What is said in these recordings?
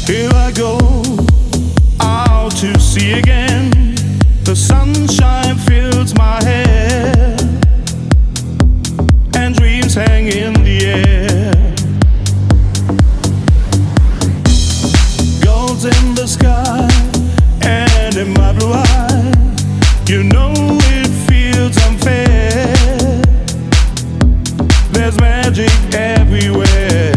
Here I go out to sea again. The sunshine fills my hair, and dreams hang in the air. Gold's in the sky and in my blue eye. You know it feels unfair. There's magic everywhere.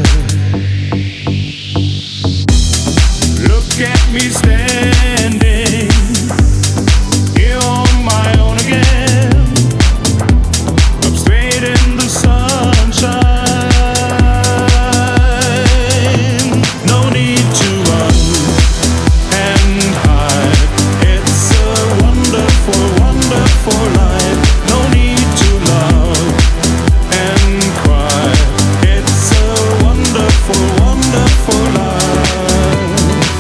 Look at me standing here on my own again. I'm straight in the sunshine. No need to run and hide. It's a wonderful, wonderful life. No need to love and cry. It's a wonderful, wonderful life.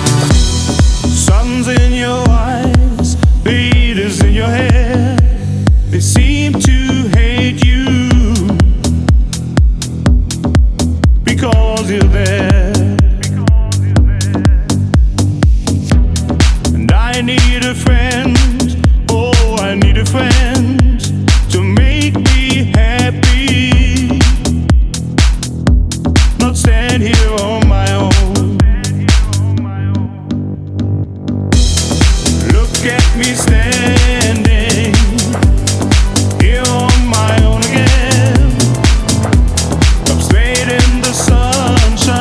Sun's in your eyes, beat is in your hair. They seem to hate you because you're there. And I need a friend, oh, I need a friend to make me happy. Not stand here on my own. Look at me standing here on my own again. I'm straight in the sunshine.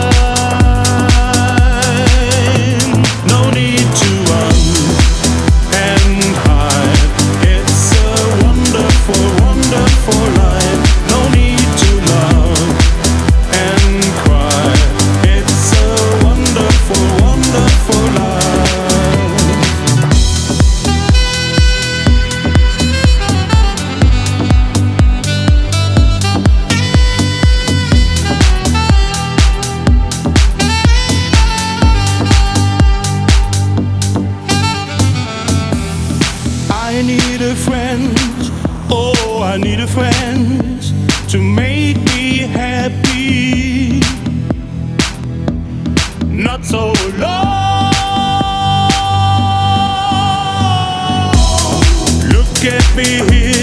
No need to run and hide. It's a wonderful, wonderful life. No need to love and cry. It's a wonderful, wonderful life. I need a friend, oh, I need a friend to make me happy. Not so long. Look at me here.